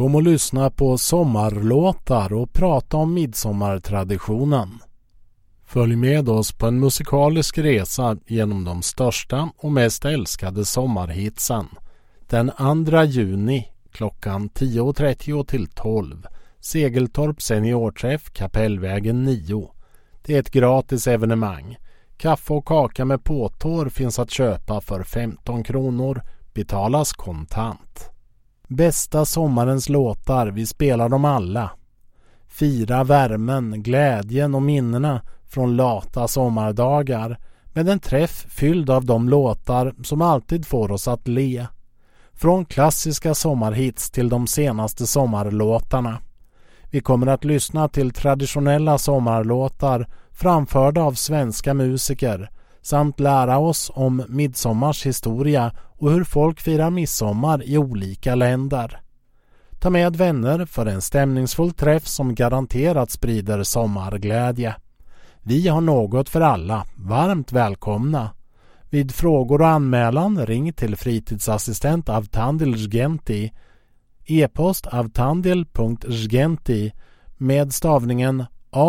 Kom och lyssna på sommarlåtar och prata om midsommartraditionen. Följ med oss på en musikalisk resa genom de största och mest älskade sommarhitsen. Den 2 juni klockan 10.30 till 12. Segeltorp seniorträff, Kapellvägen 9. Det är ett gratis evenemang. Kaffe och kaka med påtår finns att köpa för 15 kronor. Betalas kontant. Bästa sommarens låtar, vi spelar dem alla. Fira värmen, glädjen och minnena från lata sommardagar med en träff fylld av de låtar som alltid får oss att le. Från klassiska sommarhits till de senaste sommarlåtarna. Vi kommer att lyssna till traditionella sommarlåtar framförda av svenska musiker samt lära oss om midsommars historia och hur folk firar midsommar i olika länder. Ta med vänner för en stämningsfull träff som garanterat sprider sommarglädje. Vi har något för alla. Varmt välkomna. Vid frågor och anmälan ring till fritidsassistent Avtandil Zgenti. E-post avtandil.zgenti med stavningen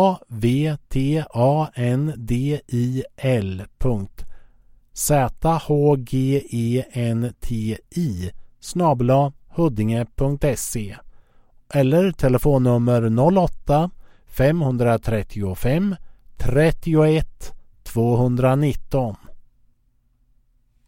avtandil.zgenti@huddinge.se eller telefonnummer 08 535 31 219.